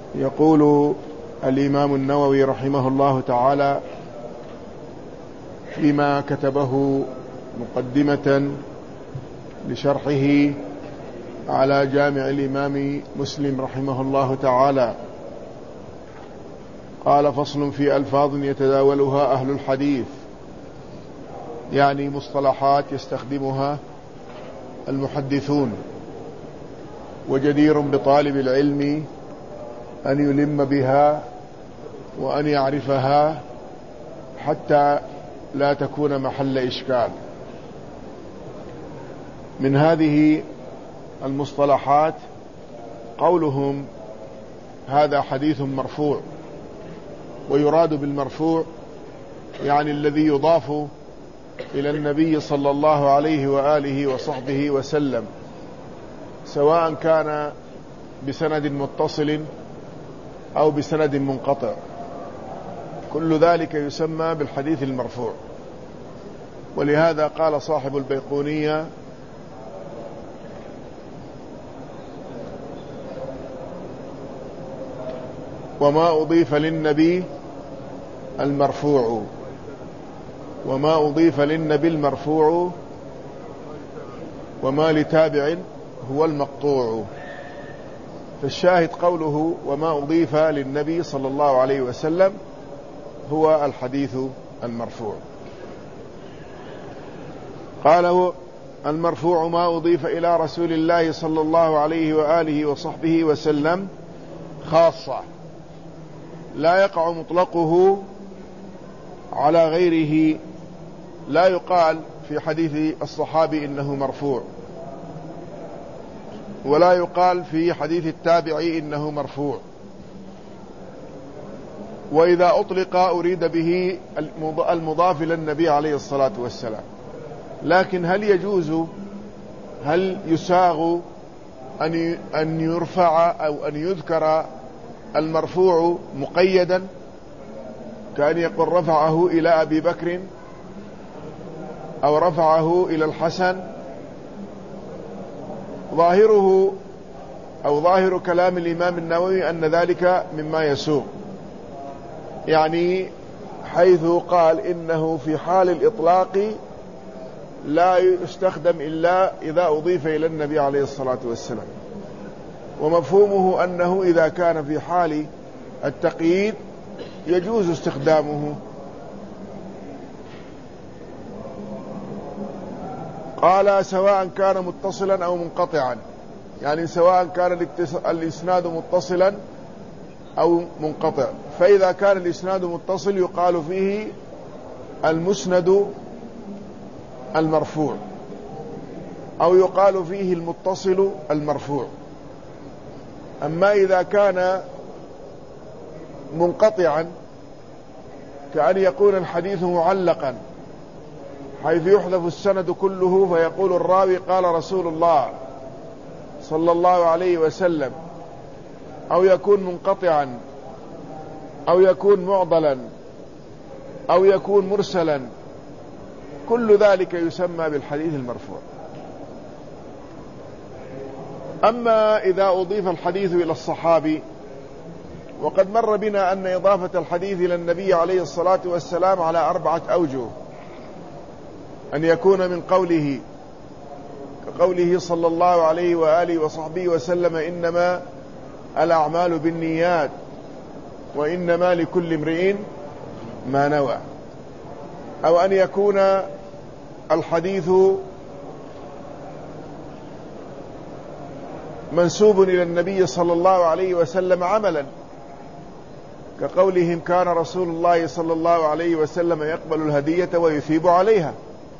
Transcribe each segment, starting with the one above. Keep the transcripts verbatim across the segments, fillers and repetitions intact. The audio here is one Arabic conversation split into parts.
يقول الإمام النووي رحمه الله تعالى فيما كتبه مقدمة لشرحه على جامع الإمام مسلم رحمه الله تعالى، قال: فصل في ألفاظ يتداولها أهل الحديث، يعني مصطلحات يستخدمها المحدثون، وجدير بطالب العلم أن يلم بها وأن يعرفها حتى لا تكون محل إشكال. من هذه المصطلحات قولهم هذا حديث مرفوع، ويراد بالمرفوع يعني الذي يضاف إلى النبي صلى الله عليه وآله وصحبه وسلم، سواء كان بسند متصل أو بسند منقطع، كل ذلك يسمى بالحديث المرفوع. ولهذا قال صاحب البيقونية: وما أضيف للنبي المرفوع، وما أضيف للنبي المرفوع، وما لتابع هو المقطوع. فالشاهد قوله وما أضيف للنبي صلى الله عليه وسلم هو الحديث المرفوع. قاله: المرفوع ما أضيف إلى رسول الله صلى الله عليه وآله وصحبه وسلم خاصة، لا يقع مطلقه على غيره. لا يقال في حديث الصحابي إنه مرفوع، ولا يقال في حديث التابعي إنه مرفوع. وإذا أطلق أريد به المضاف إلى النبي عليه الصلاة والسلام. لكن هل يجوز، هل يساغ أن أن يرفع أو أن يذكر المرفوع مقيدا، كأن يقول رفعه إلى أبي بكر أو رفعه إلى الحسن؟ ظاهره أو ظاهر كلام الإمام النووي أن ذلك مما يسوغ، يعني حيث قال إنه في حال الإطلاق لا يستخدم إلا إذا أضيف إلى النبي عليه الصلاة والسلام. ومفهومه أنه إذا كان في حال التقييد يجوز استخدامه. قال: سواء كان متصلا أو منقطعا، يعني سواء كان الإسناد متصلا أو منقطع. فإذا كان الإسناد متصل يقال فيه المسند المرفوع، أو يقال فيه المتصل المرفوع. أما إذا كان منقطعا، كأن يكون الحديث معلقا حيث يحذف السند كله فيقول الراوي قال رسول الله صلى الله عليه وسلم، أو يكون منقطعا، أو يكون معضلا، أو يكون مرسلا، كل ذلك يسمى بالحديث المرفوع. أما إذا أضيف الحديث إلى الصحابي، وقد مر بنا أن إضافة الحديث إلى النبي عليه الصلاة والسلام على أربعة أوجه: أن يكون من قوله كقوله صلى الله عليه وآله وصحبه وسلم: إنما الأعمال بالنيات وإنما لكل امرئ ما نوى. أو أن يكون الحديث منسوب إلى النبي صلى الله عليه وسلم عملا، كقولهم: كان رسول الله صلى الله عليه وسلم يقبل الهدية ويثيب عليها.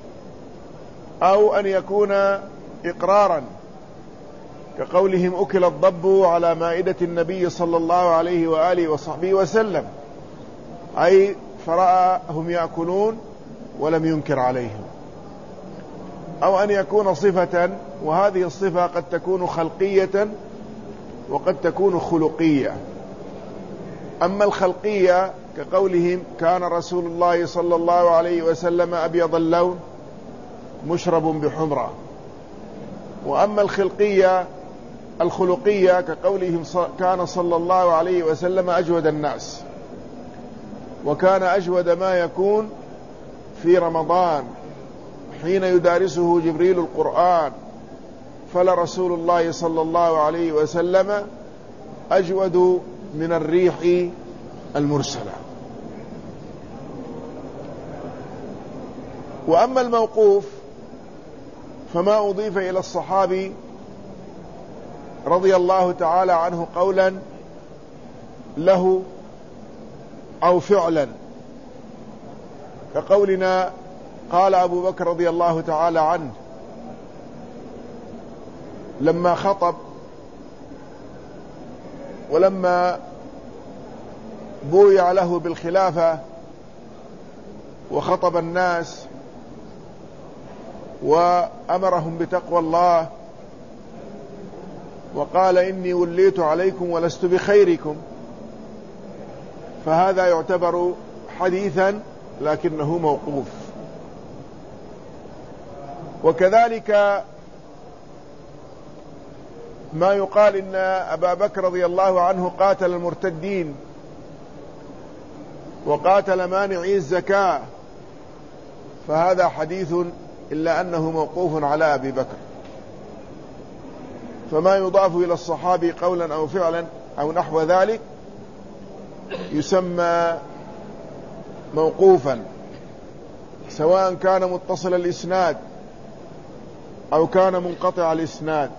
أو أن يكون إقرارا، كقولهم: أكل الضب على مائدة النبي صلى الله عليه وآله وصحبه وسلم، أي فرأهم يأكلون ولم ينكر عليهم. أو أن يكون صفة، وهذه الصفة قد تكون خلقية وقد تكون خلقية. أما الخلقية كقولهم: كان رسول الله صلى الله عليه وسلم أبيض اللون مشرب بحمرة. وأما الخلقية الخلقية كقولهم كان صلى الله عليه وسلم أجود الناس، وكان أجود ما يكون في رمضان حين يدارسه جبريل القرآن، فلرسول الله صلى الله عليه وسلم أجود من الريح المرسلة. وأما الموقوف فما أضيف إلى الصحابي رضي الله تعالى عنه قولا له أو فعلا، كقولنا قال أبو بكر رضي الله تعالى عنه لما خطب ولما بويع له بالخلافة وخطب الناس وأمرهم بتقوى الله وقال إني وليت عليكم ولست بخيركم، فهذا يعتبر حديثا لكنه موقوف. وكذلك ما يقال إن أبا بكر رضي الله عنه قاتل المرتدين وقاتل مانعي الزكاة، فهذا حديث إلا أنه موقوف على أبي بكر. فما يضاف إلى الصحابي قولا أو فعلا أو نحو ذلك يسمى موقوفا، سواء كان متصل الإسناد أو كان منقطع الإسناد.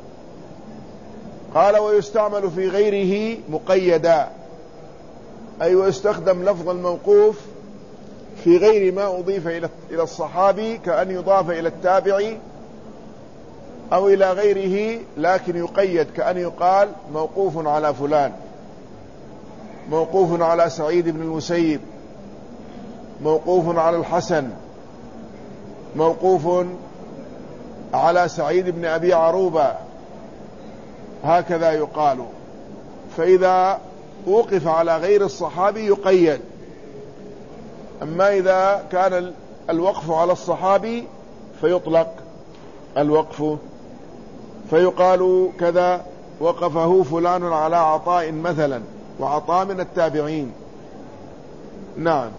قال ويستعمل في غيره مقيدا، أي ويستخدم لفظ الموقوف في غير ما أضيف إلى الصحابي، كأن يضاف إلى التابعي أو إلى غيره، لكن يقيد، كأن يقال موقوف على فلان، موقوف على سعيد بن المسيب، موقوف على الحسن، موقوف على سعيد بن أبي عروبة، هكذا يقال. فإذا وقف على غير الصحابي يقيد. أما إذا كان الوقف على الصحابي فيطلق الوقف، فيقال كذا وقفه فلان على عطاء مثلا، وعطاء من التابعين. نعم.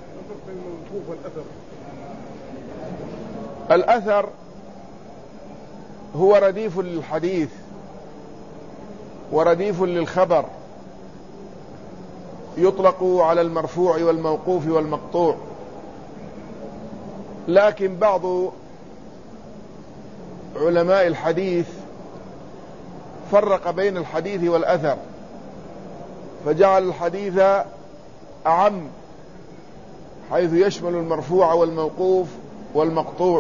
الأثر هو رديف للحديث ورديف للخبر، يطلق على المرفوع والموقوف والمقطوع. لكن بعض علماء الحديث فرق بين الحديث والأثر، فجعل الحديث أعم حيث يشمل المرفوع والموقوف والمقطوع،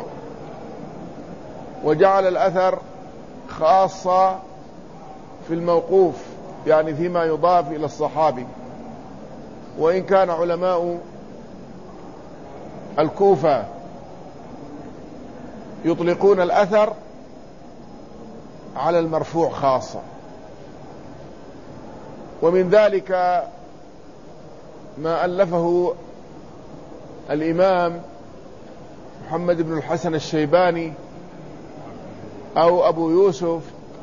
وجعل الأثر خاصة في الموقوف، يعني فيما يضاف إلى الصحابي. وإن كان علماء الكوفة يطلقون الأثر على المرفوع خاصة. ومن ذلك ما ألفه الإمام محمد بن الحسن الشيباني أو أبو يوسف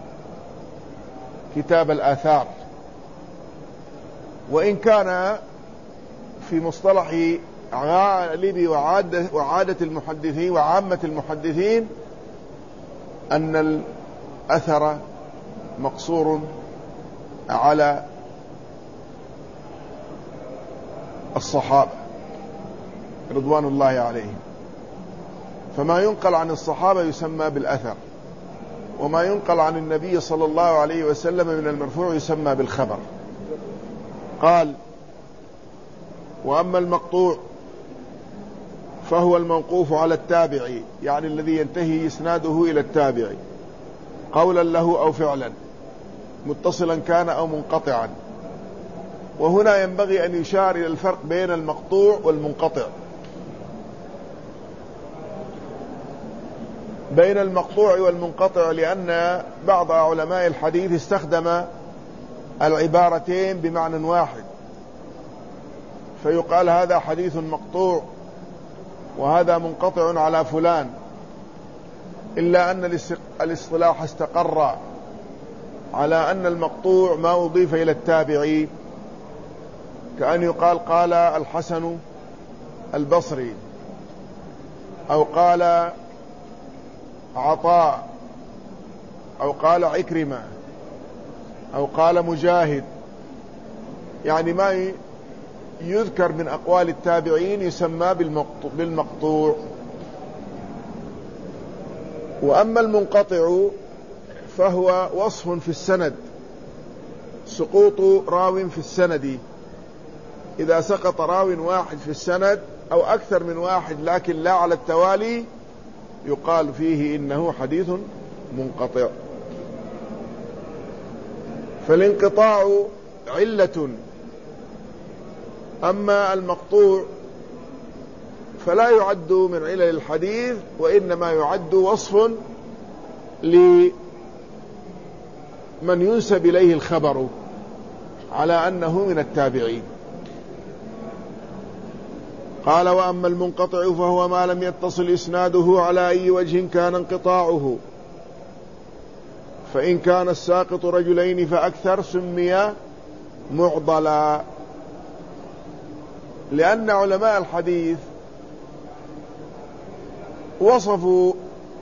كتاب الآثار. وإن كان في مصطلح غالب وعادة, وعادة المحدثين وعامة المحدثين أن الأثر مقصور على الصحابة رضوان الله عليهم، فما ينقل عن الصحابة يسمى بالأثر، وما ينقل عن النبي صلى الله عليه وسلم من المرفوع يسمى بالخبر. قال وأما المقطوع فهو الموقوف على التابعي، يعني الذي ينتهي إسناده إلى التابعي قولا له أو فعلا، متصلا كان أو منقطعا. وهنا ينبغي أن يشار إلى الفرق بين المقطوع والمنقطع. بين المقطوع والمنقطع لأن بعض علماء الحديث استخدم العبارتين بمعنى واحد، فيقال هذا حديث مقطوع وهذا منقطع على فلان، إلا أن الاصطلاح استقر على أن المقطوع ما أضيف إلى التابعي، كأن يقال قال الحسن البصري، أو قال عطاء، أو قال عكرمة، أو قال مجاهد، يعني ما يذكر من أقوال التابعين يسمى بالمقطوع. وأما المنقطع فهو وصف في السند، سقوط راو في السند، إذا سقط راو واحد في السند أو أكثر من واحد لكن لا على التوالي يقال فيه إنه حديث منقطع. فالانقطاع علة، أما المقطوع فلا يعد من علل الحديث، وإنما يعد وصف لمن ينسب إليه الخبر على أنه من التابعين. قال: وأما المنقطع فهو ما لم يتصل إسناده على أي وجه كان انقطاعه، فإن كان الساقط رجلين فأكثر سمي معضلا، لأن علماء الحديث وصفوا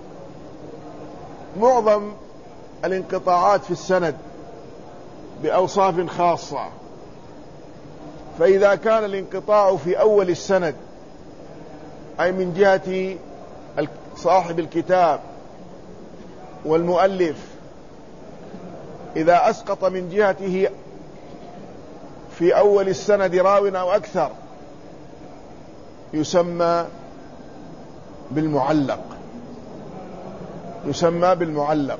معظم الانقطاعات في السند بأوصاف خاصة. فإذا كان الانقطاع في أول السند، أي من جهة صاحب الكتاب والمؤلف، إذا أسقط من جهته في أول السند راو أو أكثر يسمى بالمعلق، يسمى بالمعلق.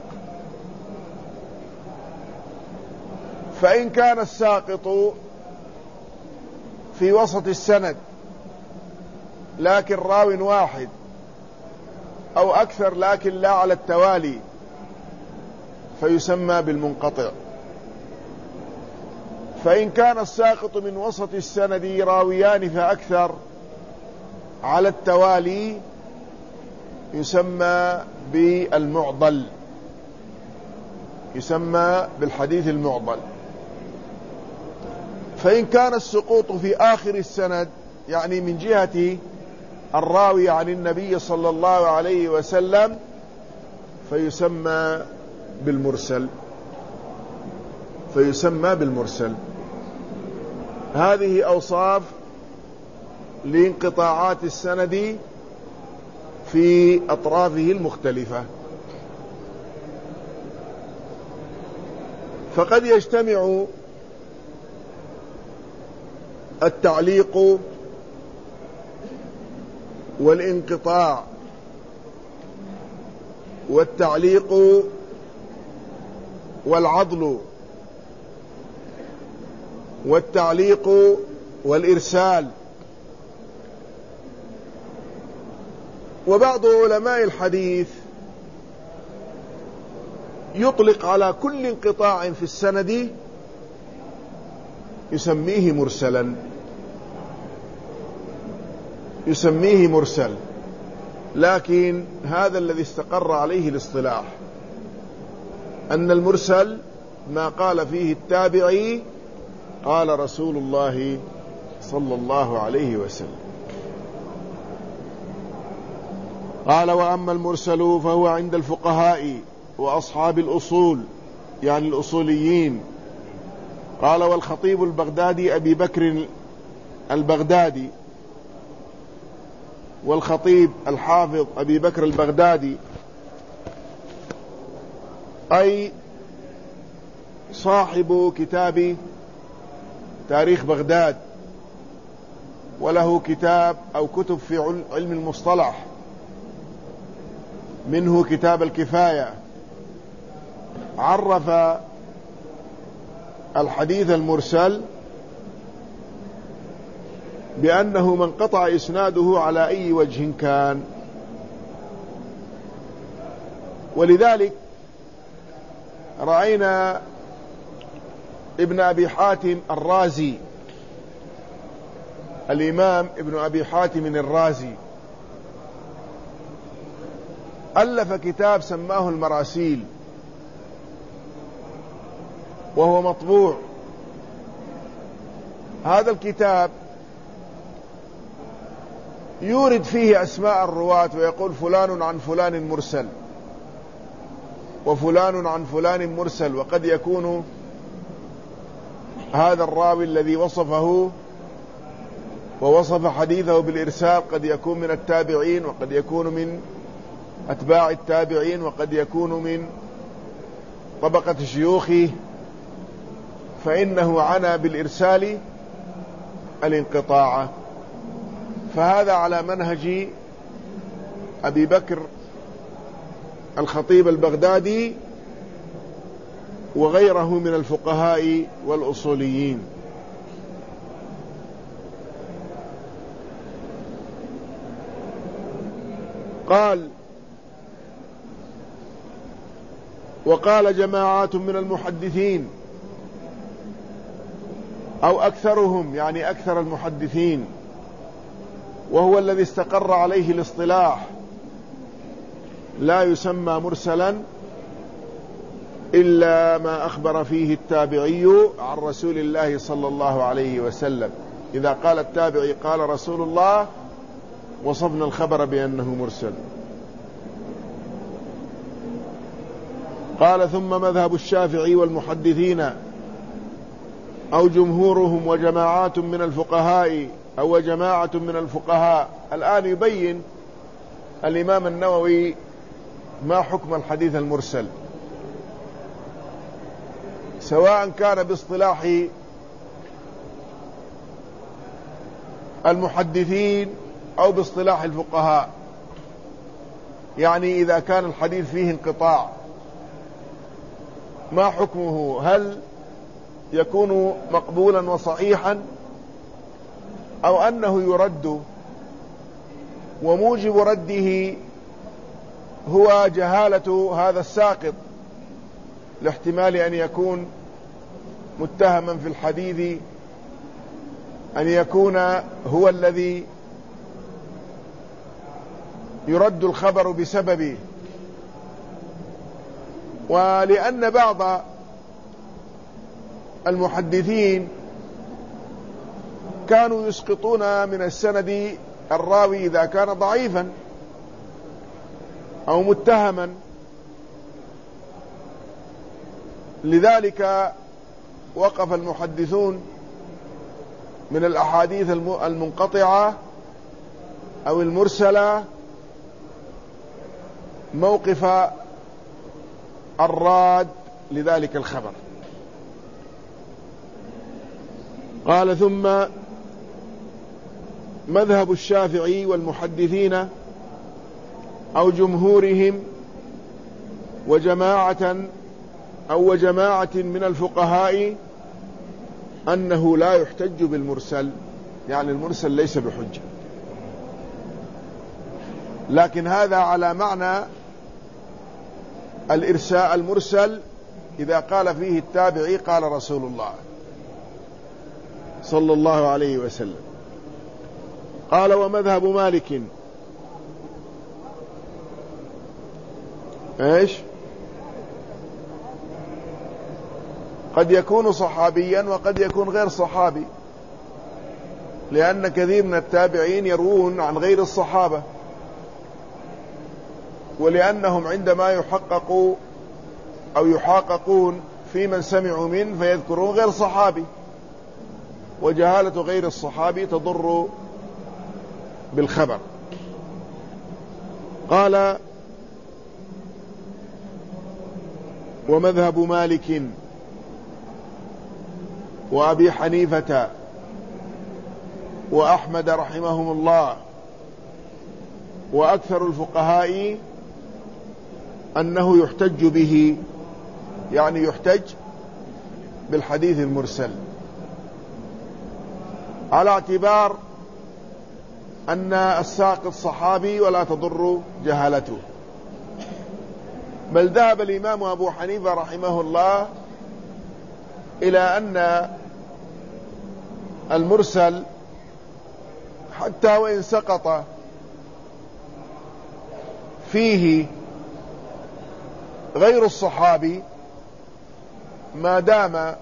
فإن كان الساقط في وسط السند لكن راو واحد أو أكثر لكن لا على التوالي فيسمى بالمنقطع. فإن كان الساقط من وسط السند راويان فأكثر على التوالي يسمى بالمعضل، يسمى بالحديث المعضل. فإن كان السقوط في آخر السند، يعني من جهة الراوي عن النبي صلى الله عليه وسلم، فيسمى بالمرسل، فيسمى بالمرسل. هذه أوصاف لانقطاعات السند في أطرافه المختلفة. فقد يجتمع التعليق والانقطاع، والتعليق والعضل، والتعليق والإرسال. وبعض علماء الحديث يطلق على كل انقطاع في السند يسميه مرسلا، يسميه مرسل. لكن هذا الذي استقر عليه الاصطلاح، أن المرسل ما قال فيه التابعي قال رسول الله صلى الله عليه وسلم. قال: وأما المرسل فهو عند الفقهاء وأصحاب الأصول، يعني الأصوليين. قال: والخطيب البغدادي أبي بكر البغدادي، والخطيب الحافظ أبي بكر البغدادي أي صاحب كتاب تاريخ بغداد، وله كتاب أو كتب في علم المصطلح، منه كتاب الكفاية، عرف الحديث المرسل بأنه من قطع إسناده على أي وجه كان. ولذلك رأينا ابن أبي حاتم الرازي، الإمام ابن أبي حاتم الرازي ألف كتاب سماه المراسيل، وهو مطبوع. هذا الكتاب يورد فيه أسماء الرواة ويقول فلان عن فلان مرسل وفلان عن فلان مرسل، وقد يكون هذا الراوي الذي وصفه ووصف حديثه بالإرسال قد يكون من التابعين، وقد يكون من أتباع التابعين، وقد يكون من طبقة شيوخه، فإنه عنى بالإرسال الانقطاع. فهذا على منهج أبي بكر الخطيب البغدادي وغيره من الفقهاء والأصوليين. قال: وقال جماعات من المحدثين أو أكثرهم، يعني أكثر المحدثين، وهو الذي استقر عليه الاصطلاح، لا يسمى مرسلا إلا ما أخبر فيه التابعي عن رسول الله صلى الله عليه وسلم. إذا قال التابعي قال رسول الله وصفنا الخبر بأنه مرسل. قال: ثم مذهب الشافعي والمحدثين أو جمهورهم وجماعات من الفقهاء أو جماعة من الفقهاء. الآن يبين الإمام النووي ما حكم الحديث المرسل، سواء كان باصطلاح المحدثين أو باصطلاح الفقهاء. يعني إذا كان الحديث فيه انقطاع ما حكمه؟ هل يكون مقبولا وصحيحا أو أنه يرد وموجب رده هو جهالة هذا الساقط، لاحتمال أن يكون متهما في الحديث، أن يكون هو الذي يرد الخبر بسببه. ولأن بعض المحدثين كانوا يسقطون من السند الراوي إذا كان ضعيفا أو متهما، لذلك وقف المحدثون من الأحاديث المنقطعة أو المرسلة موقف الراد لذلك الخبر. قال: ثم مذهب الشافعي والمحدثين أو جمهورهم وجماعة أو وجماعة من الفقهاء أنه لا يحتج بالمرسل، يعني المرسل ليس بحجة. لكن هذا على معنى الإرساء المرسل إذا قال فيه التابعي قال رسول الله صلى الله عليه وسلم. قال: ومذهب مالك ايش؟ قد يكون صحابيا وقد يكون غير صحابي، لأن كثير من التابعين يروون عن غير الصحابة، ولأنهم عندما يحققوا أو يحاققون في من سمعوا منه فيذكرون غير صحابي، وجهالة غير الصحابي تضر بالخبر. قال: ومذهب مالك وأبي حنيفة وأحمد رحمهم الله وأكثر الفقهاء أنه يحتج به، يعني يحتج بالحديث المرسل، على اعتبار أن الساقط صحابي ولا تضر جهالته. بل ذهب الإمام أبو حنيفة رحمه الله إلى أن المرسل حتى وإن سقط فيه غير الصحابي ما دام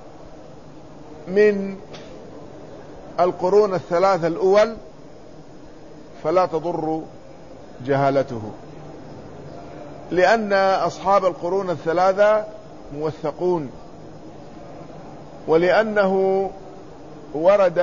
من القرون الثلاثة الأول فلا تضر جهالته، لأن أصحاب القرون الثلاثة موثقون، ولأنه ورد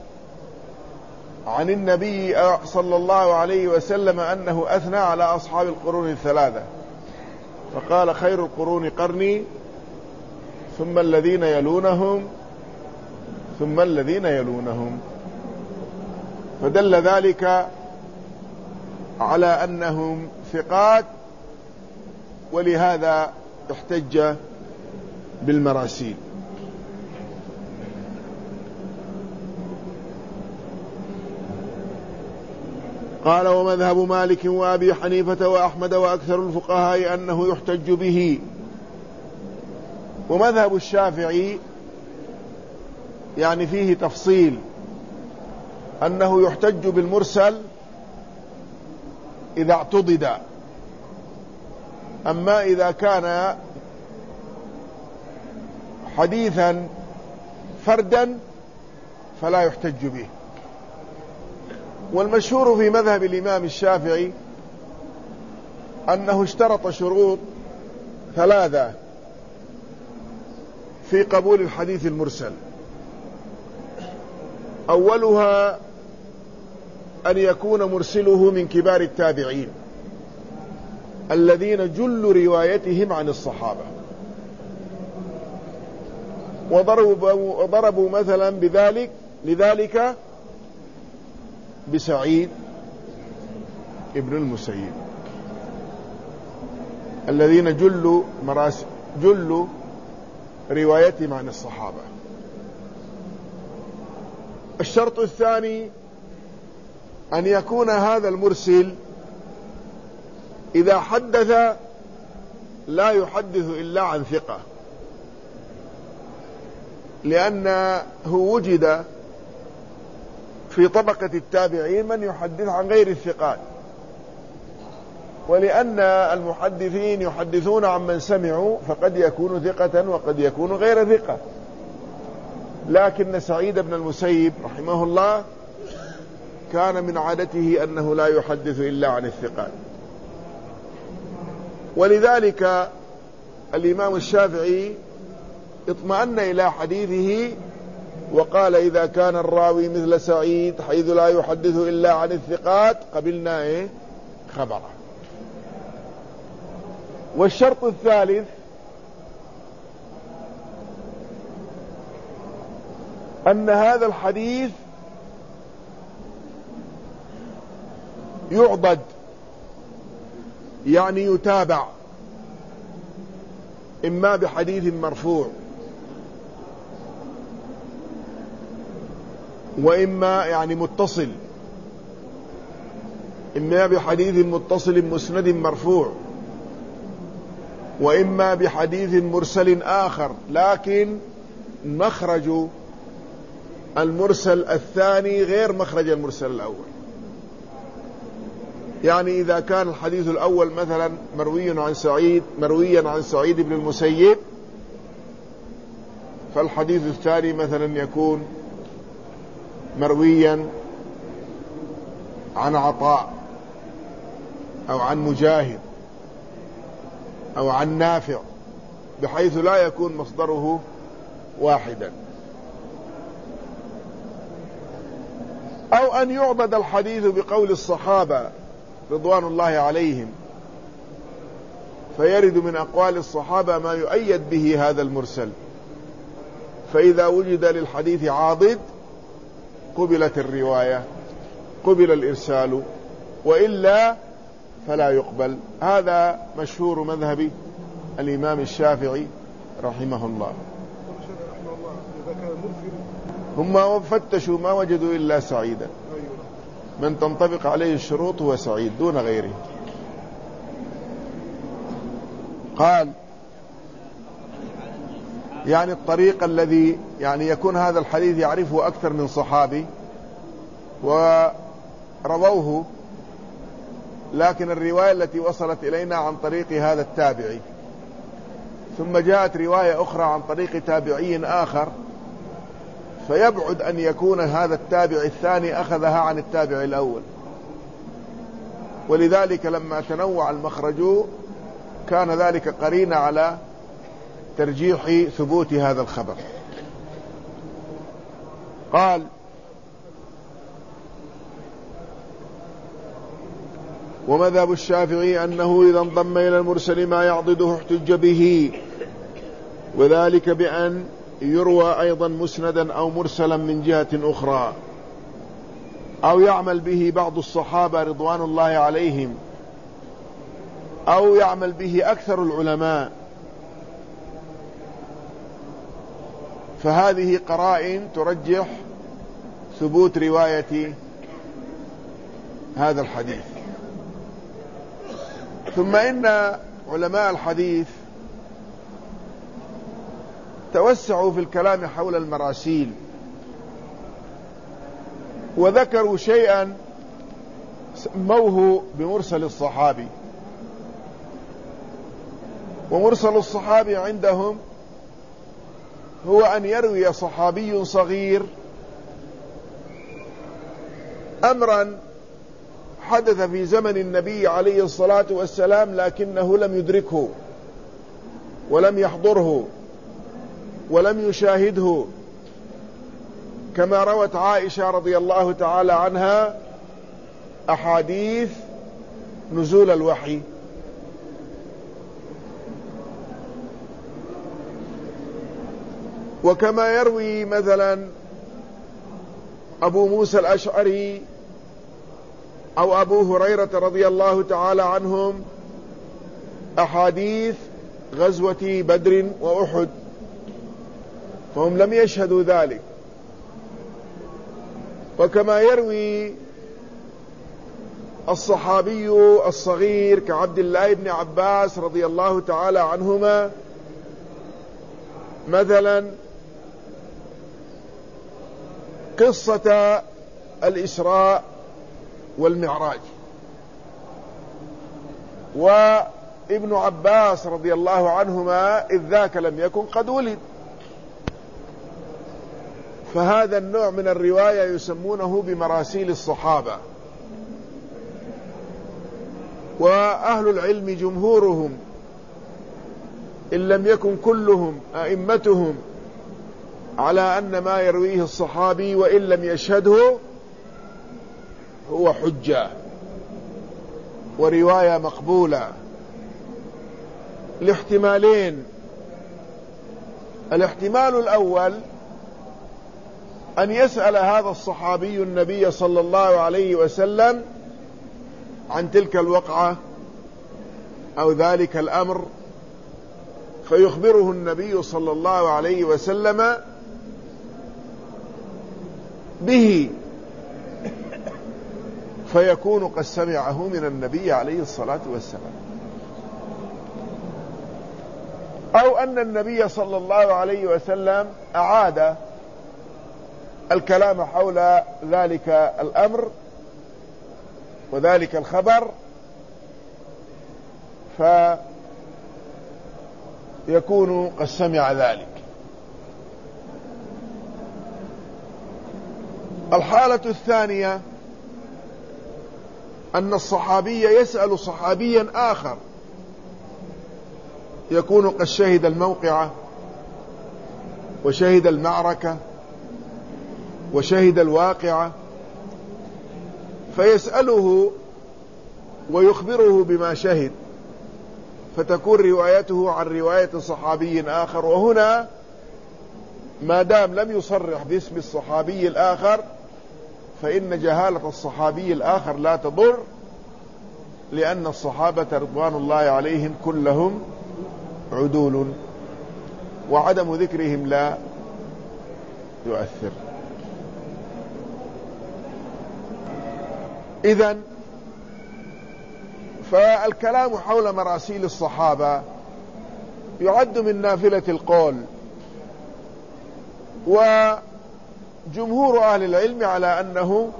عن النبي صلى الله عليه وسلم أنه أثنى على أصحاب القرون الثلاثة فقال: خير القرون قرني ثم الذين يلونهم ثم الذين يلونهم، فدل ذلك على أنهم ثقات، ولهذا احتج بالمراسيل. قال: ومذهب مالك وأبي حنيفة وأحمد وأكثر الفقهاء أنه يحتج به. ومذهب الشافعي يعني فيه تفصيل، أنه يحتج بالمرسل إذا اعتضد، أما إذا كان حديثا فردا فلا يحتج به. والمشهور في مذهب الإمام الشافعي أنه اشترط شروط ثلاثة في قبول الحديث المرسل. أولها أن يكون مرسله من كبار التابعين الذين جل روايتهم عن الصحابة، وضربوا, وضربوا مثلا بذلك لذلك بسعيد ابن المسيب، الذين جل مراس جل روايتهم عن الصحابة. الشرط الثاني أن يكون هذا المرسل إذا حدث لا يحدث إلا عن ثقة، لأنه وجد في طبقة التابعين من يحدث عن غير الثقات، ولأن المحدثين يحدثون عن من سمعوا فقد يكون ثقة وقد يكون غير ثقة. لكن سعيد بن المسيب رحمه الله كان من عادته أنه لا يحدث إلا عن الثقات، ولذلك الإمام الشافعي اطمأن إلى حديثه وقال: إذا كان الراوي مثل سعيد حيث لا يحدث إلا عن الثقات قبلنا إيه خبره. والشرط الثالث أن هذا الحديث يعضد، يعني يتابع، إما بحديث مرفوع وإما يعني متصل، إما بحديث متصل مسند مرفوع وإما بحديث مرسل آخر، لكن مخرج المرسل الثاني غير مخرج المرسل الأول. يعني إذا كان الحديث الأول مثلا مروي عن سعيد مرويا عن سعيد بن المسيب، فالحديث الثاني مثلا يكون مرويا عن عطاء أو عن مجاهد أو عن نافع، بحيث لا يكون مصدره واحدا. أو أن يعبد الحديث بقول الصحابة رضوان الله عليهم، فيرد من أقوال الصحابة ما يؤيد به هذا المرسل، فإذا وجد للحديث عاضد قبلت الرواية، قبل الإرسال، وإلا فلا يقبل. هذا مشهور مذهب الإمام الشافعي رحمه الله. هم فتشوا ما وجدوا إلا سعيدا، من تنطبق عليه الشروط هو سعيد دون غيره. قال: يعني الطريق الذي يعني يكون هذا الحديث يعرفه أكثر من صحابي ورووه، لكن الرواية التي وصلت إلينا عن طريق هذا التابعي، ثم جاءت رواية أخرى عن طريق تابعي آخر، فيبعد أن يكون هذا التابع الثاني أخذها عن التابع الأول، ولذلك لما تنوع المخرج كان ذلك قرين على ترجيح ثبوت هذا الخبر. قال: ومذهب الشافعي أنه إذا انضم إلى المرسل ما يعضده احتج به، وذلك بأن يروى أيضا مسندا أو مرسلا من جهة أخرى، أو يعمل به بعض الصحابة رضوان الله عليهم، أو يعمل به أكثر العلماء، فهذه قرائن ترجح ثبوت رواية هذا الحديث. ثم إن علماء الحديث توسعوا في الكلام حول المراسيل، وذكروا شيئا سموه بمرسل الصحابي. ومرسل الصحابي عندهم هو أن يروي صحابي صغير أمرا حدث في زمن النبي عليه الصلاة والسلام لكنه لم يدركه ولم يحضره ولم يشاهده، كما روت عائشة رضي الله تعالى عنها أحاديث نزول الوحي. وكما يروي مثلا أبو موسى الأشعري أو أبو هريرة رضي الله تعالى عنهم أحاديث غزوة بدر وأحد، فهم لم يشهدوا ذلك. وكما يروي الصحابي الصغير كعبد الله بن عباس رضي الله تعالى عنهما مثلا قصة الإسراء والمعراج، وابن عباس رضي الله عنهما إذ ذاك لم يكن قد ولد. فهذا النوع من الرواية يسمونه بمراسيل الصحابة. وأهل العلم جمهورهم إن لم يكن كلهم أئمتهم على أن ما يرويه الصحابي وإن لم يشهده هو حجة ورواية مقبولة لاحتمالين. الاحتمال الأول أن يسأل هذا الصحابي النبي صلى الله عليه وسلم عن تلك الوقعة أو ذلك الأمر، فيخبره النبي صلى الله عليه وسلم به، فيكون قد سمعه من النبي عليه الصلاة والسلام. أو أن النبي صلى الله عليه وسلم أعاد الكلام حول ذلك الأمر وذلك الخبر، فيكون قد سمع ذلك. الحالة الثانية أن الصحابي يسأل صحابيا آخر يكون قد شهد الموقعة وشهد المعركة وشهد الواقعة، فيسأله ويخبره بما شهد، فتكون روايته عن رواية صحابي آخر. وهنا ما دام لم يصرح باسم الصحابي الآخر فإن جهالة الصحابي الآخر لا تضر، لأن الصحابة رضوان الله عليهم كلهم عدول، وعدم ذكرهم لا يؤثر. إذن فالكلام حول مراسيل الصحابة يعد من نافلة القول، وجمهور أهل العلم على أنه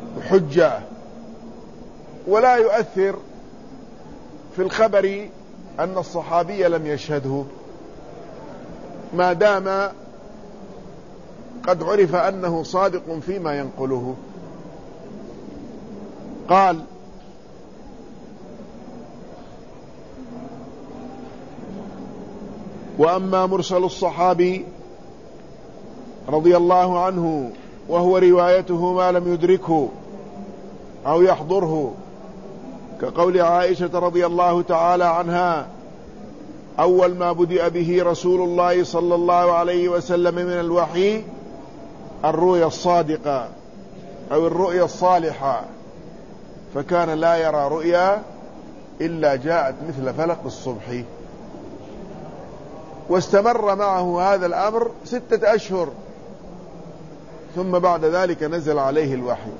حجة ولا يؤثر في الخبر أن الصحابي لم يشهده ما دام قد عرف أنه صادق فيما ينقله. قال: وأما مرسل الصحابي رضي الله عنه وهو روايته ما لم يدركه أو يحضره، كقول عائشة رضي الله تعالى عنها: أول ما بدأ به رسول الله صلى الله عليه وسلم من الوحي الرؤيا الصادقة أو الرؤيا الصالحة، فكان لا يرى رؤيا إلا جاءت مثل فلق الصبح. واستمر معه هذا الأمر ستة أشهر، ثم بعد ذلك نزل عليه الوحي.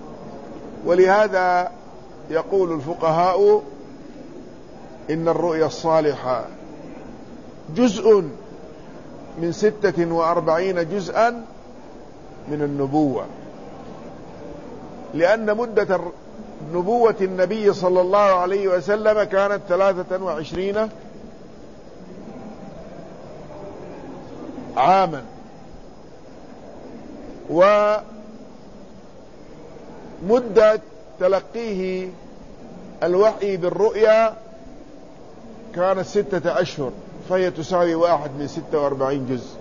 ولهذا يقول الفقهاء إن الرؤيا الصالحة جزء من ستة وأربعين جزءا من النبوة، لأن مدة نبوة النبي صلى الله عليه وسلم كانت ثلاثة وعشرين عاما، ومدة تلقيه الوحي بالرؤيا كانت ستة أشهر، فهي تساوي واحد من ستة وأربعين جزء.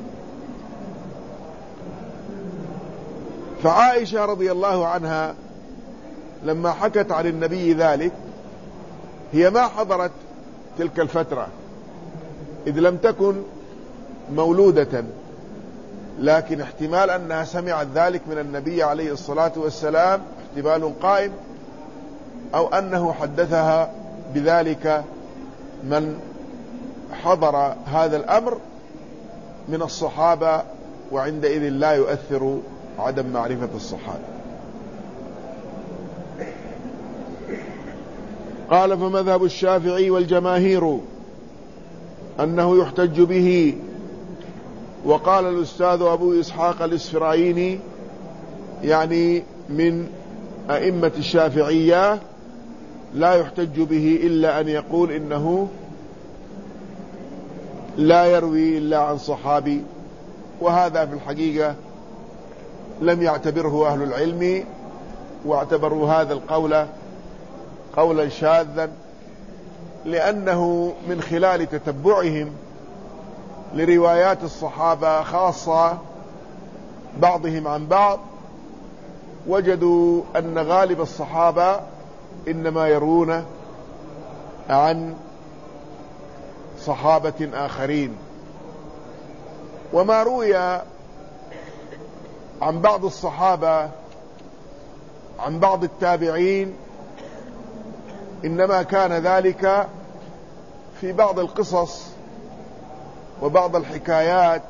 فعائشة رضي الله عنها لما حكت عن النبي ذلك هي ما حضرت تلك الفترة إذ لم تكن مولودة، لكن احتمال أنها سمعت ذلك من النبي عليه الصلاة والسلام احتمال قائم، أو أنه حدثها بذلك من حضر هذا الأمر من الصحابة، وعندئذ لا يؤثر عدم معرفة الصحابة. قال: فمذهب الشافعي والجماهير أنه يحتج به. وقال الأستاذ أبو إسحاق الإسفرايني يعني من أئمة الشافعية: لا يحتج به إلا أن يقول إنه لا يروي إلا عن صحابي. وهذا في الحقيقة لم يعتبره أهل العلم، واعتبروا هذا القول قولا شاذا، لأنه من خلال تتبعهم لروايات الصحابة خاصة بعضهم عن بعض وجدوا أن غالب الصحابة إنما يروون عن صحابة آخرين، وما روي عن بعض الصحابة عن بعض التابعين إنما كان ذلك في بعض القصص وبعض الحكايات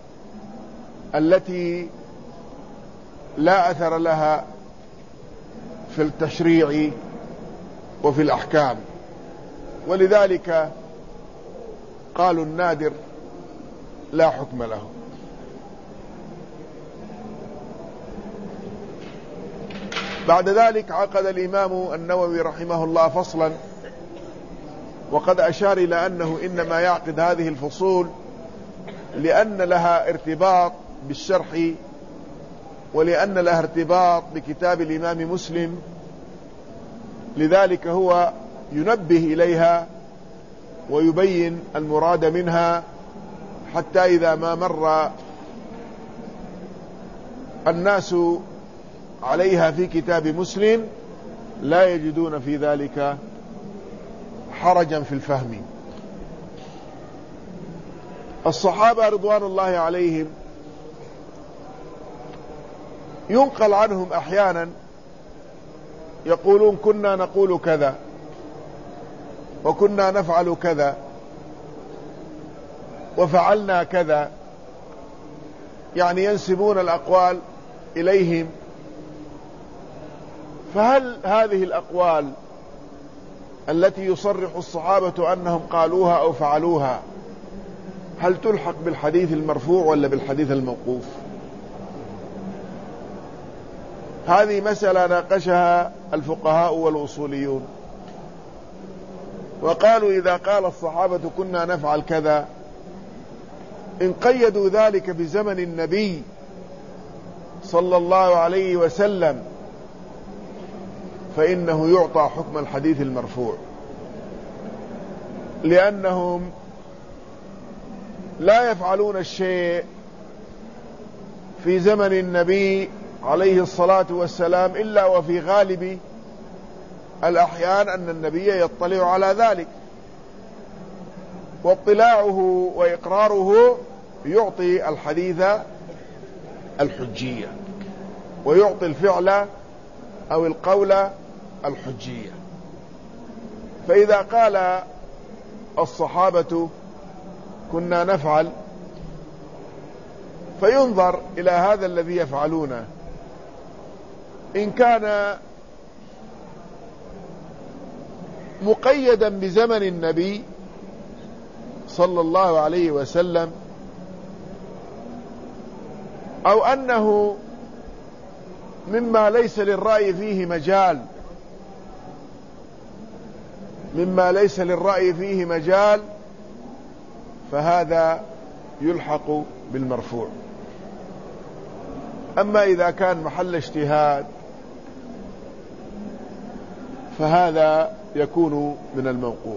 التي لا أثر لها في التشريع وفي الأحكام، ولذلك قالوا النادر لا حكم له. بعد ذلك عقد الإمام النووي رحمه الله فصلا، وقد أشار إلى أنه إنما يعقد هذه الفصول لأن لها ارتباط بالشرح، ولأن لها ارتباط بكتاب الإمام مسلم، لذلك هو ينبه إليها ويبين المراد منها، حتى إذا ما مر الناس عليها في كتاب مسلم لا يجدون في ذلك حرجا في الفهم. الصحابة رضوان الله عليهم ينقل عنهم أحيانا يقولون كنا نقول كذا وكنا نفعل كذا وفعلنا كذا، يعني ينسبون الأقوال إليهم. فهل هذه الأقوال التي يصرح الصحابة أنهم قالوها أو فعلوها هل تلحق بالحديث المرفوع ولا بالحديث الموقوف؟ هذه مسألة ناقشها الفقهاء والأصوليون. وقالوا إذا قال الصحابة كنا نفعل كذا إن قيدوا ذلك بزمن النبي صلى الله عليه وسلم فإنه يعطى حكم الحديث المرفوع، لأنهم لا يفعلون الشيء في زمن النبي عليه الصلاة والسلام إلا وفي غالب الأحيان أن النبي يطلع على ذلك، واطلاعه وإقراره يعطي الحديث الحجية ويعطي الفعل أو القول الحجية. فإذا قال الصحابة كنا نفعل فينظر إلى هذا الذي يفعلونه، إن كان مقيدا بزمن النبي صلى الله عليه وسلم أو أنه مما ليس للرأي فيه مجال مما ليس للرأي فيه مجال فهذا يلحق بالمرفوع. أما إذا كان محل اجتهاد فهذا يكون من الموقوف.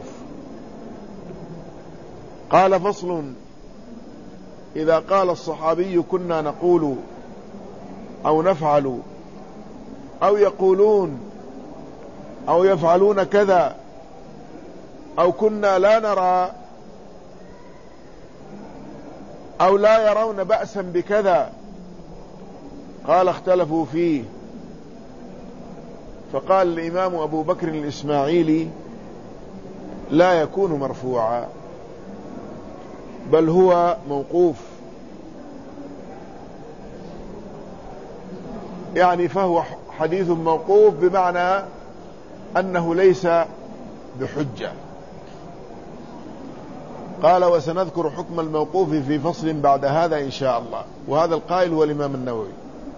قال فصل: إذا قال الصحابي كنا نقول أو نفعل أو يقولون أو يفعلون كذا أو كنا لا نرى أو لا يرون بأسا بكذا، قال اختلفوا فيه. فقال الإمام أبو بكر الإسماعيلي: لا يكون مرفوعا بل هو موقوف، يعني فهو حديث موقوف بمعنى أنه ليس بحجة. قال: وسنذكر حكم الموقوف في فصل بعد هذا إن شاء الله. وهذا القائل هو الإمام النووي.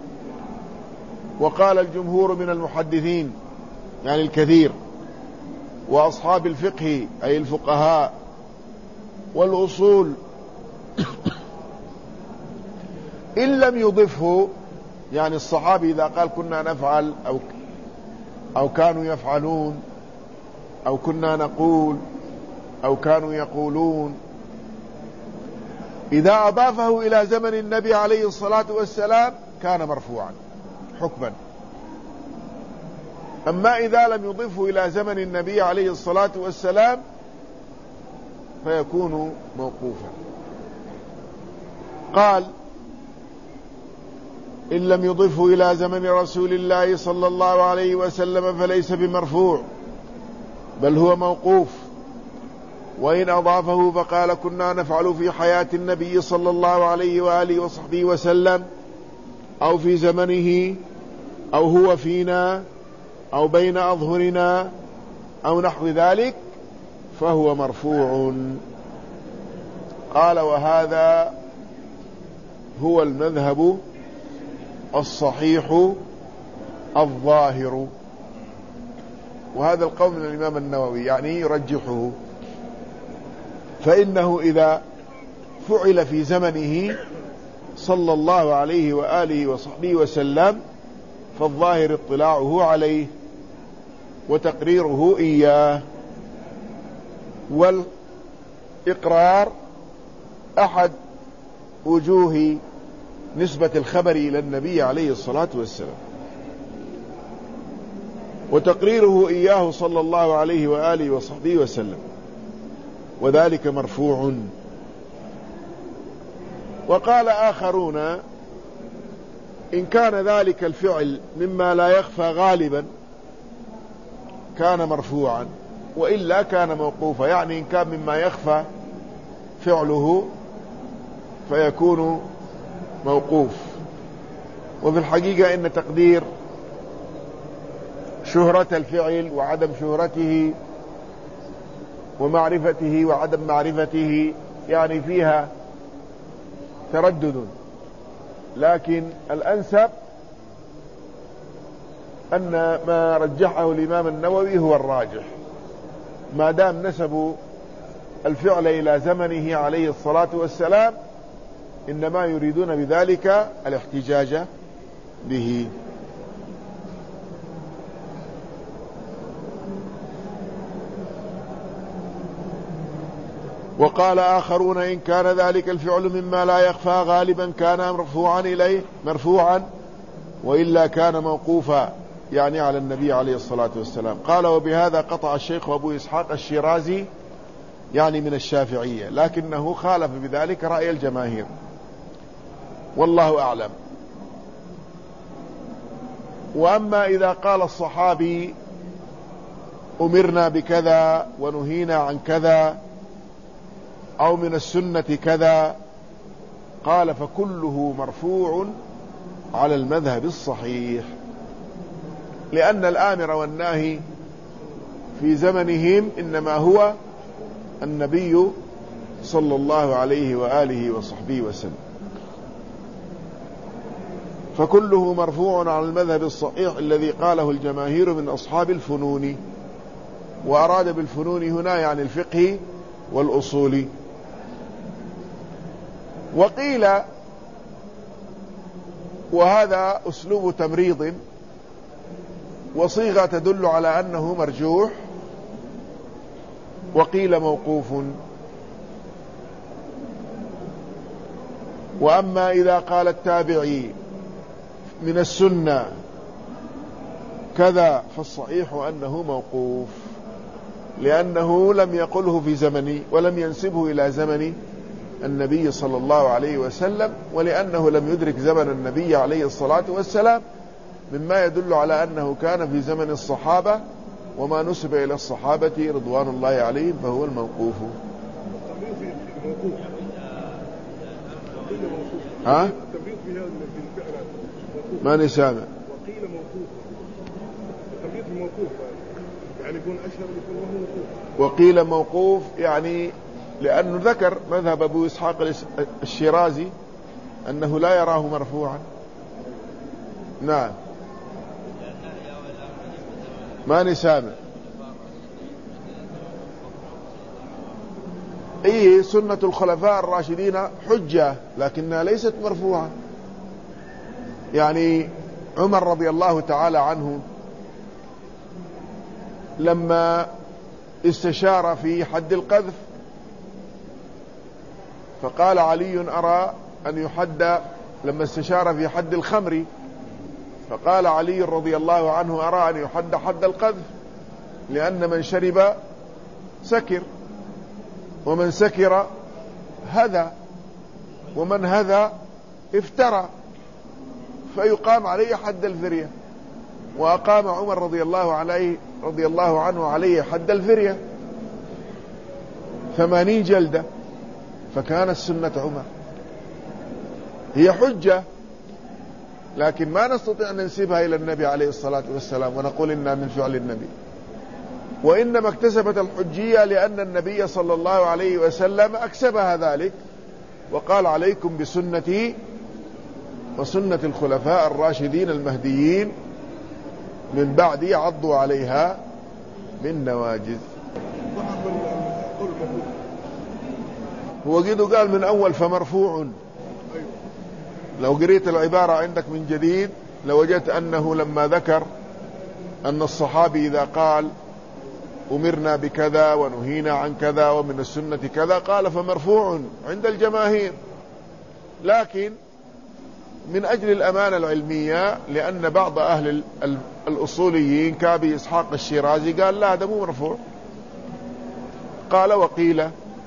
وقال الجمهور من المحدثين يعني الكثير وأصحاب الفقه أي الفقهاء والأصول إن لم يضفه، يعني الصحابي إذا قال كنا نفعل أو أو كانوا يفعلون أو كنا نقول أو كانوا يقولون، إذا أضافه إلى زمن النبي عليه الصلاة والسلام كان مرفوعا حكما. أما إذا لم يضفه إلى زمن النبي عليه الصلاة والسلام فيكون موقوفا. قال: إن لم يضفه إلى زمن رسول الله صلى الله عليه وسلم فليس بمرفوع بل هو موقوف، وإن أضافه فقال كنا نفعل في حياة النبي صلى الله عليه وآله وصحبه وسلم أو في زمنه أو هو فينا أو بين أظهرنا أو نحو ذلك فهو مرفوع. قال: وهذا هو المذهب الصحيح الظاهر. وهذا القول من الإمام النووي يعني يرجحه، فإنه إذا فعل في زمنه صلى الله عليه وآله وصحبه وسلم فالظاهر اطلاعه عليه وتقريره إياه، والإقرار أحد وجوه نسبة الخبر إلى النبي عليه الصلاة والسلام، وتقريره إياه صلى الله عليه وآله وصحبه وسلم، وذلك مرفوع. وقال آخرون: إن كان ذلك الفعل مما لا يخفى غالبا كان مرفوعا، وإلا كان موقوفا، يعني إن كان مما يخفى فعله فيكون موقوف. وفي الحقيقة إن تقدير شهرة الفعل وعدم شهرته ومعرفته وعدم معرفته يعني فيها تردد، لكن الأنسب أن ما رجحه الإمام النووي هو الراجح، ما دام نسبوا الفعل إلى زمنه عليه الصلاة والسلام إنما يريدون بذلك الاحتجاج به. وقال آخرون إن كان ذلك الفعل مما لا يخفى غالبا كان مرفوعا إليه مرفوعا وإلا كان موقوفا، يعني على النبي عليه الصلاة والسلام. قال وبهذا قطع الشيخ أبو إسحاق الشيرازي، يعني من الشافعية، لكنه خالف بذلك رأي الجماهير والله أعلم. وأما إذا قال الصحابي أمرنا بكذا ونهينا عن كذا أو من السنة كذا، قال فكله مرفوع على المذهب الصحيح، لأن الآمر والناهي في زمنهم إنما هو النبي صلى الله عليه وآله وصحبه وسلم، فكله مرفوع على المذهب الصحيح الذي قاله الجماهير من أصحاب الفنون، وأراد بالفنون هنا يعني الفقه والأصول. وقيل وهذا أسلوب تمريض وصيغة تدل على أنه مرجوح، وقيل موقوف. وأما إذا قال التابعي من السنة كذا فالصحيح أنه موقوف، لأنه لم يقله في زمني ولم ينسبه إلى زمن النبي صلى الله عليه وسلم، ولأنه لم يدرك زمن النبي عليه الصلاة والسلام، مما يدل على أنه كان في زمن الصحابة، وما نسب إلى الصحابة رضوان الله عليهم فهو الموقوف. ها؟ ما نسامع. وقيل موقوف، التمريض الموقوف يعني يكون أشهر يكون وهو موقوف. وقيل موقوف يعني لأنه ذكر مذهب أبو إسحاق الشيرازي أنه لا يراه مرفوعا. نعم ما نسامع. إيه سنة الخلفاء الراشدين حجة لكنها ليست مرفوعة. يعني عمر رضي الله تعالى عنه لما استشار في حد القذف فقال علي أرى أن يحد، لما استشار في حد الخمر فقال علي رضي الله عنه أرى أن يحد حد القذف، لأن من شرب سكر ومن سكر هذا ومن هذا افترى، فيقام عليه حد الفرية. وأقام عمر رضي الله عليه رضي الله عنه عليه حد الفرية ثمانين جلدة، فكانت سنة عمر هي حجة، لكن ما نستطيع أن ننسبها إلى النبي عليه الصلاة والسلام ونقول إنها من فعل النبي، وإنما اكتسبت الحجية لأن النبي صلى الله عليه وسلم أكسبها ذلك وقال عليكم بسنتي وسنة الخلفاء الراشدين المهديين من بعدي عضوا عليها بالنواجذ. هو قيده قال من أول فمرفوع، لو قريت العبارة عندك من جديد لوجدت أنه لما ذكر أن الصحابي إذا قال أمرنا بكذا ونهينا عن كذا ومن السنة كذا قال فمرفوع عند الجماهير، لكن من أجل الأمانة العلمية لأن بعض أهل الأصوليين كأبي إسحاق الشيرازي قال لا هذا مو مرفوع، قال وقيل،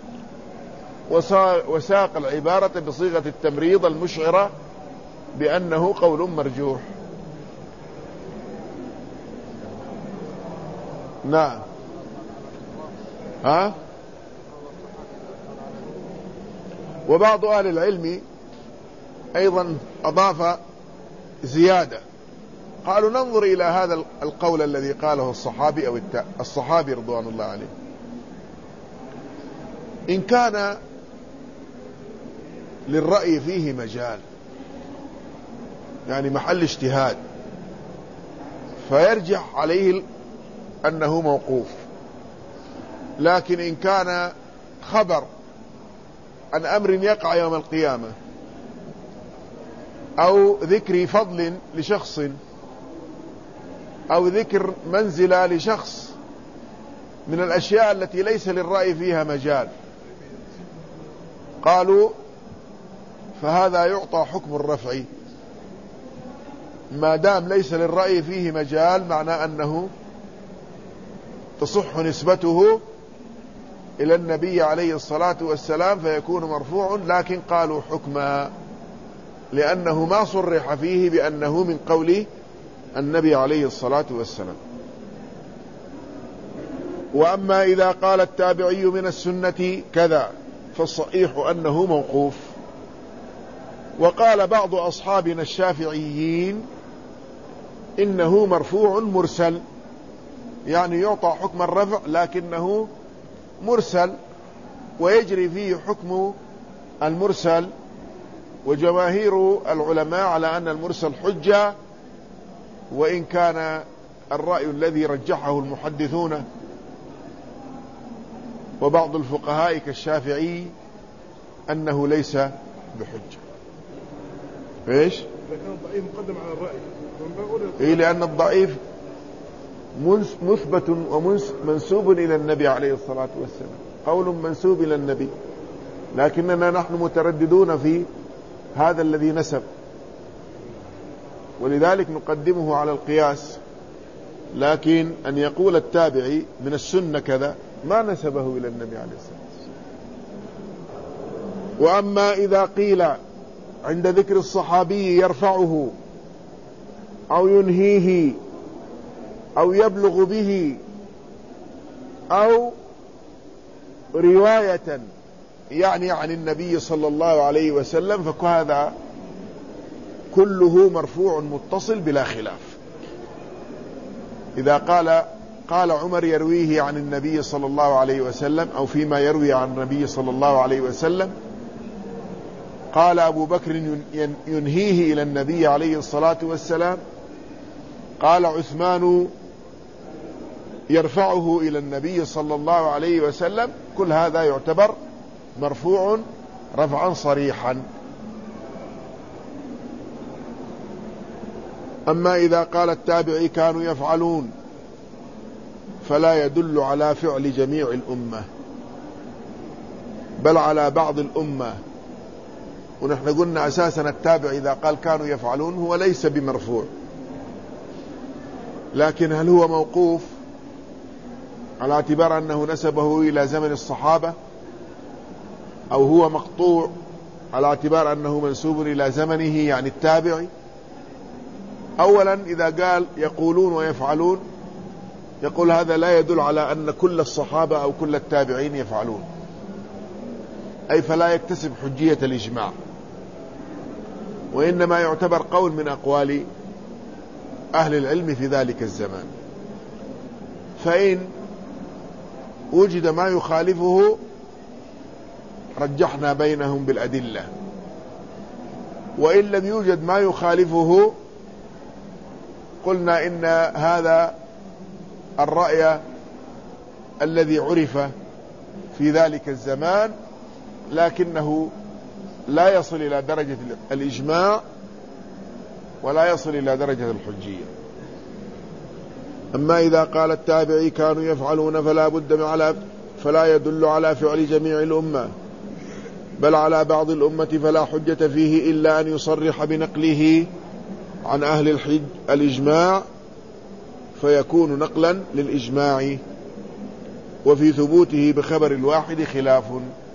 وساق العبارة بصيغة التمريض المشعرة بأنه قول مرجوح. نعم. ها؟ وبعض أهل العلم أيضا أضاف زيادة، قالوا ننظر إلى هذا القول الذي قاله الصحابي أو الصحابي رضوان الله عليه، إن كان للرأي فيه مجال يعني محل اجتهاد فيرجح عليه أنه موقوف، لكن إن كان خبر عن أمر يقع يوم القيامة أو ذكر فضل لشخص أو ذكر منزلة لشخص من الأشياء التي ليس للرأي فيها مجال، قالوا فهذا يعطى حكم الرفع ما دام ليس للرأي فيه مجال، معنى أنه تصح نسبته إلى النبي عليه الصلاة والسلام فيكون مرفوع، لكن قالوا حكما لأنه ما صرح فيه بأنه من قول النبي عليه الصلاة والسلام. وأما إذا قال التابعي من السنة كذا فالصحيح أنه موقوف. وقال بعض أصحابنا الشافعيين إنه مرفوع مرسل، يعني يعطى حكم الرفع لكنه مرسل ويجري فيه حكم المرسل. وجماهير العلماء على أن المرسل حجة، وإن كان الرأي الذي رجحه المحدثون وبعض الفقهاء كالشافعي أنه ليس بحجة. إيش؟ إذا كان الضعيف مقدم على الرأي. إيه، لأن الضعيف مثبت ومنسوب إلى النبي عليه الصلاة والسلام، قول منسوب إلى النبي، لكننا نحن مترددون في هذا الذي نسب، ولذلك نقدمه على القياس. لكن أن يقول التابعي من السنة كذا ما نسبه إلى النبي عليه الصلاة والسلام. وأما إذا قيل عند ذكر الصحابي يرفعه أو ينهيه أو يبلغ به أو رواية يعني عن النبي صلى الله عليه وسلم فهذا كله مرفوع متصل بلا خلاف. إذا قال قال عمر يرويه عن النبي صلى الله عليه وسلم أو فيما يروي عن النبي صلى الله عليه وسلم، قال أبو بكر ينهيه إلى النبي عليه الصلاة والسلام، قال عثمان يرفعه إلى النبي صلى الله عليه وسلم، كل هذا يعتبر مرفوع رفعا صريحا. أما إذا قال التابعي كانوا يفعلون فلا يدل على فعل جميع الأمة بل على بعض الأمة. ونحن قلنا أساسا التابع إذا قال كانوا يفعلون هو ليس بمرفوع، لكن هل هو موقوف على اعتبار أنه نسبه إلى زمن الصحابة، أو هو مقطوع على اعتبار أنه منسوب إلى زمنه يعني التابعي؟ أولا إذا قال يقولون ويفعلون يقول هذا لا يدل على أن كل الصحابة أو كل التابعين يفعلون، أي فلا يكتسب حجية الإجماع، وإنما يعتبر قول من أقوال أهل العلم في ذلك الزمان. فإن وجد ما يخالفه رجحنا بينهم بالأدلة، وإن لم يوجد ما يخالفه قلنا إن هذا الرأي الذي عرف في ذلك الزمان لكنه لا يصل إلى درجة الإجماع ولا يصل إلى درجة الحجية. أما إذا قال التابعي كانوا يفعلون فلا بد من على فلا يدل على فعل جميع الأمة بل على بعض الأمة فلا حجة فيه إلا أن يصرح بنقله عن أهل الحج الإجماع فيكون نقلا للإجماع، وفي ثبوته بخبر الواحد خلاف.